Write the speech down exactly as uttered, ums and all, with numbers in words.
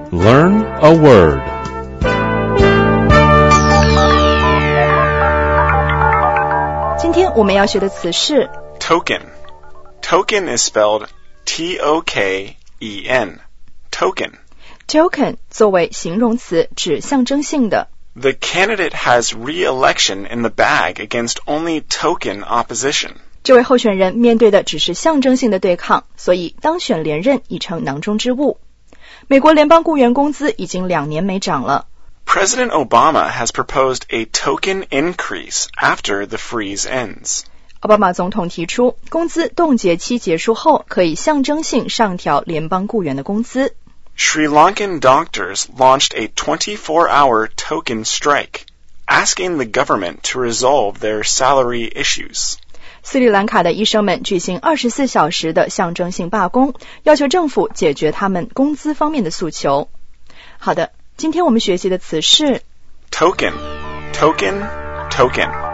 Learn a word. Token. 今天我们要学的词是 Token. Token is spelled T O K E N. Token. Token 作为形容词指象征性的。 The candidate has re-election in the bag against only token opposition. 这位候选人面对的只是象征性的对抗，所以当选连任已成囊中之物。美国联邦雇员工资已经两年没涨了。 President Obama has proposed a token increase after the freeze ends. 奥巴马总统提出，工资冻结期结束后，可以象征性上调联邦雇员的工资。 Sri Lankan doctors launched a twenty-four hour token strike, asking the government to resolve their salary issues. 斯里兰卡的医生们举行二十四小时的象征性罢工，要求政府解决他们工资方面的诉求。好的，今天我们学习的词是 Token, token, token.